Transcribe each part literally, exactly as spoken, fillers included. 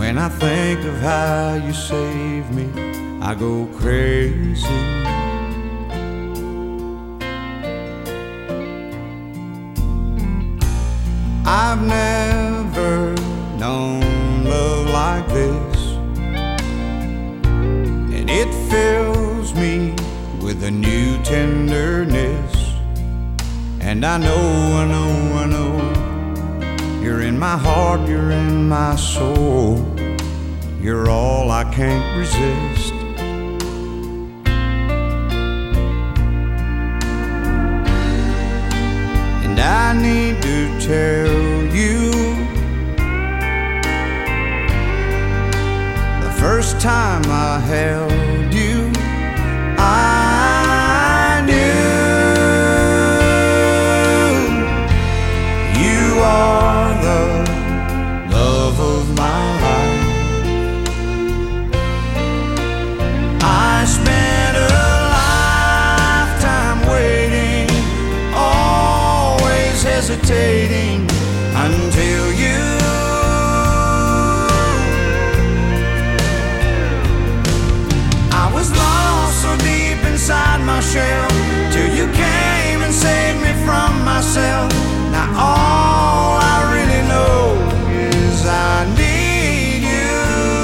When I think of how you saved me, I go crazy. I've never known love like this, and it fills me with a new tenderness. And I know, I know, I know, you're in my heart, you're in my soul. You're all I can't resist. And I need to tell you, the first time I held you, I knew you are the love of my life. I spent a lifetime waiting, always hesitating until you. I was lost so deep inside my shell till you came and saved me from myself. Now all I really know is I need you.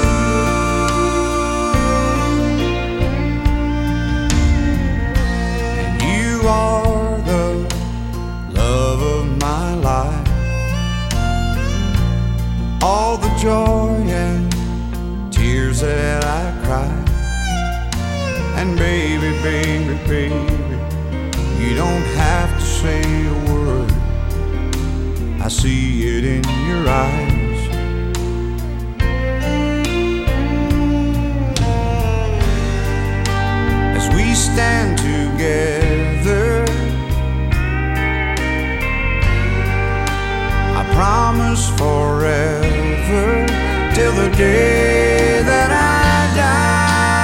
And you are the love of my life. All the joy and tears that I cry. And baby, baby, baby, you don't have to say a word, I see it in your eyes. As we stand together, I promise forever, till the day that I die.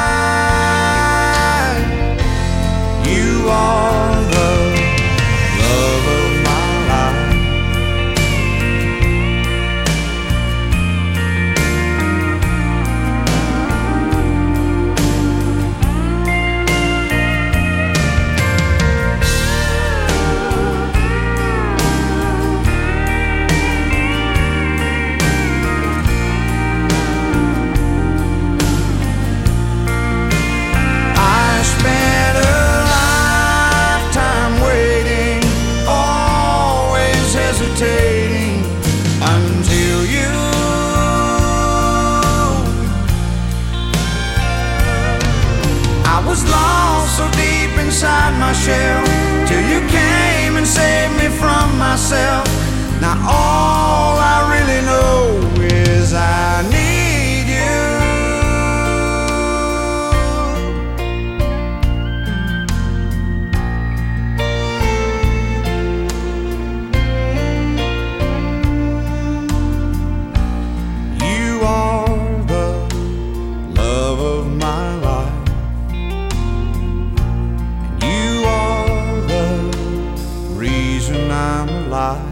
You are the love of my life. I spent a lifetime waiting, always hesitating until you. I was lost so deep inside my shell till you came and saved me from myself. Now all I really know is I need you. You are the love of my life. And you are the reason I'm alive.